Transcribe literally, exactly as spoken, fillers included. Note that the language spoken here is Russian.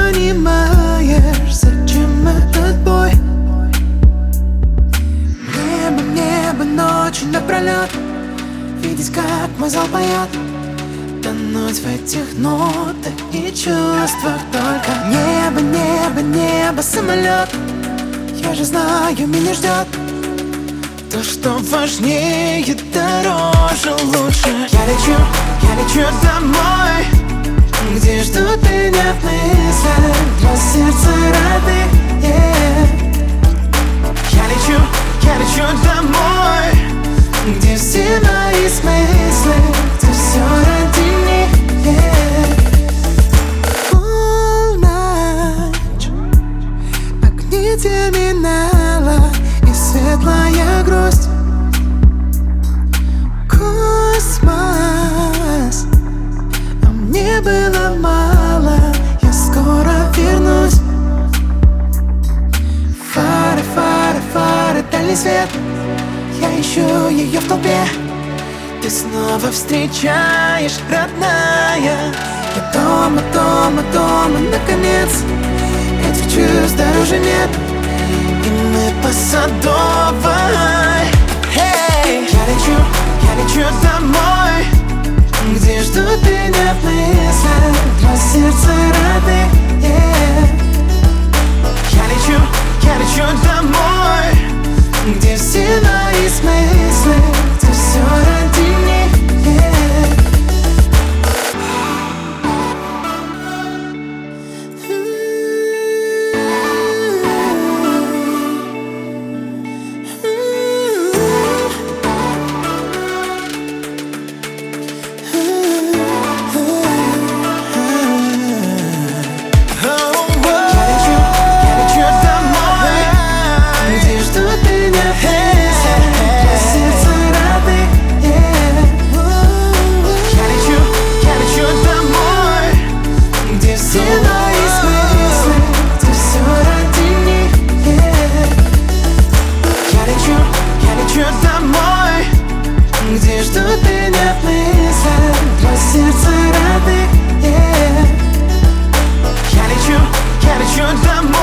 понимаешь, зачем этот бой? Небо, небо, ночи напролет, видеть, как мой зал поет, тонуть в этих нотах и чувствах только. Небо, небо, небо, самолет, я же знаю, меня ждет то, что важнее, дороже, лучше. Я лечу, я лечу домой, где ждут меня в мыслях два сердца родных, yeah. Я лечу, я лечу домой, где все мои смыслы, где все ради них, yeah. Полночь, огни терминала и светлая грусть. Космос, а мне было мало, я скоро вернусь. Фары, фары, фары, дальний свет, я ищу ее в толпе. Ты снова встречаешь, родная. Я дома, дома, дома, наконец. Этих чувств дороже нет, и мы по Садовой. Hey! Я лечу, я лечу домой, где ждут меня в мыслях два сердца родных, yeah. Я лечу, я лечу домой, где все мои смыслы, где все ради них, yeah. Где ждут меня в мыслях два сердца родных, yeah. Я лечу, я лечу домой.